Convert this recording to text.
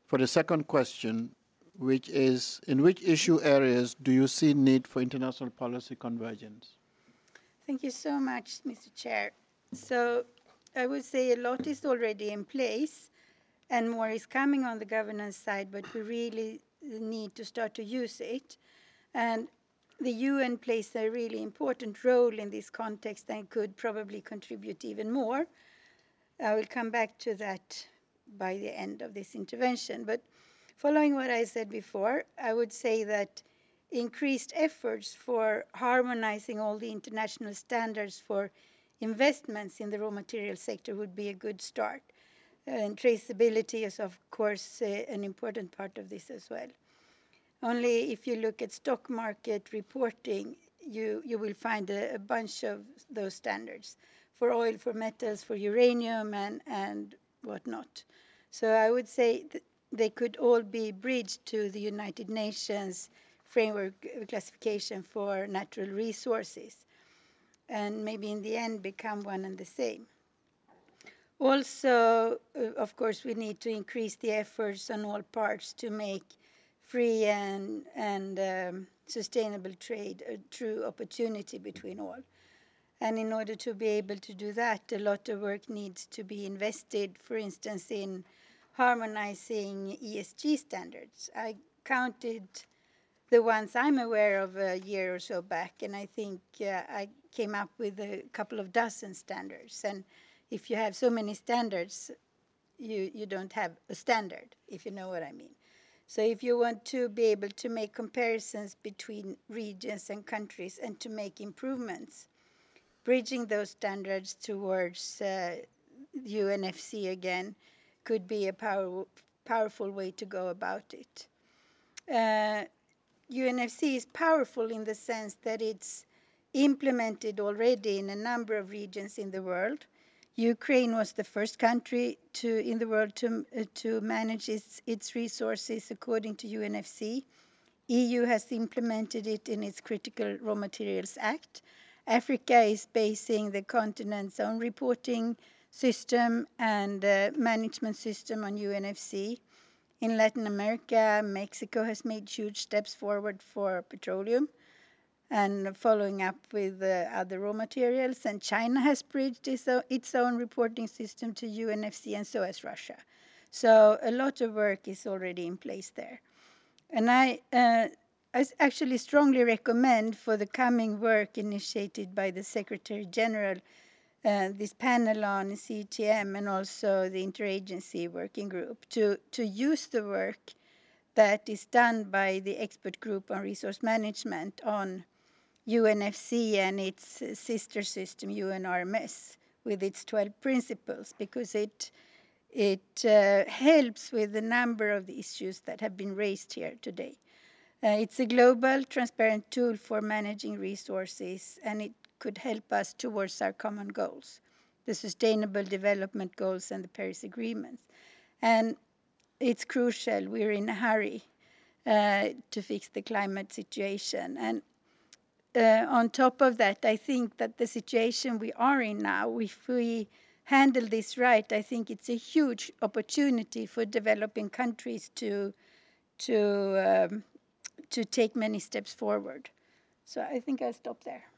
for the second question, which is, in which issue areas do you see need for international policy convergence? Thank you so much, Mr. Chair. So I would say a lot is already in place and more is coming on the governance side, but we really need to start to use it. And the UN plays a really important role in this context and could probably contribute even more. I will come back to that by the end of this intervention. But following what I said before, I would say that increased efforts for harmonizing all the international standards for investments in the raw material sector would be a good start. And traceability is, of course, an important part of this as well. Only if you look at stock market reporting, you will find a bunch of those standards for oil, for metals, for uranium, and whatnot. So I would say they could all be bridged to the United Nations framework classification for natural resources and maybe in the end become one and the same. Also, of course, we need to increase the efforts on all parts to make free and sustainable trade a true opportunity between all. And in order to be able to do that, a lot of work needs to be invested, for instance, in harmonizing ESG standards. I counted the ones I'm aware of a year or so back, and I think I came up with a couple of dozen standards. And if you have so many standards, you don't have a standard, if you know what I mean. So if you want to be able to make comparisons between regions and countries and to make improvements, bridging those standards towards UNFC again could be a powerful way to go about it. UNFC is powerful in the sense that it's implemented already in a number of regions in the world. Ukraine was the first country in the world to manage its resources according to UNFC. EU has implemented it in its Critical Raw Materials Act. Africa is basing the continent's own reporting system and management system on UNFC. In Latin America, Mexico has made huge steps forward for petroleum and following up with other raw materials. And China has bridged its own reporting system to UNFC, and so has Russia. So a lot of work is already in place there. And I actually strongly recommend for the coming work initiated by the Secretary General this panel on CTM and also the interagency working group to use the work that is done by the expert group on resource management on UNFC and its sister system UNRMS with its 12 principles because it helps with a number of the issues that have been raised here today. It's a global, transparent tool for managing resources, and it could help us towards our common goals, the Sustainable Development Goals and the Paris Agreements. And it's crucial. We're in a hurry to fix the climate situation. And on top of that, I think that the situation we are in now, if we handle this right, I think it's a huge opportunity for developing countries to take many steps forward. So I think I'll stop there.